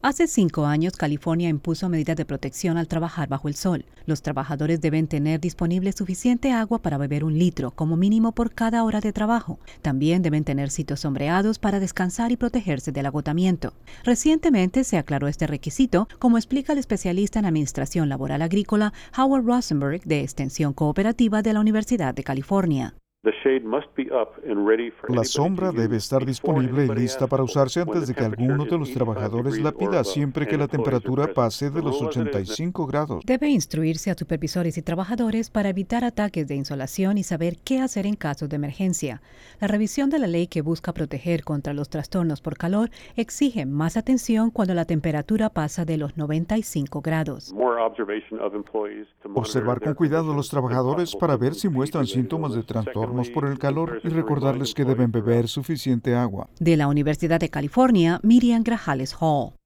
Hace 5 años, California impuso medidas de protección al trabajar bajo el sol. Los trabajadores deben tener disponible suficiente agua para beber 1 litro, como mínimo por cada hora de trabajo. También deben tener sitios sombreados para descansar y protegerse del agotamiento. Recientemente se aclaró este requisito, como explica el especialista en Administración Laboral Agrícola Howard Rosenberg, de Extensión Cooperativa de la Universidad de California. La sombra debe estar disponible y lista para usarse antes de que alguno de los trabajadores la pida, siempre que la temperatura pase de los 85 grados. Debe instruirse a supervisores y trabajadores para evitar ataques de insolación y saber qué hacer en casos de emergencia. La revisión de la ley que busca proteger contra los trastornos por calor exige más atención cuando la temperatura pasa de los 95 grados. Observar con cuidado a los trabajadores para ver si muestran síntomas de trastornos por el calor y recordarles que deben beber suficiente agua. De la Universidad de California, Miriam Grajales Hall.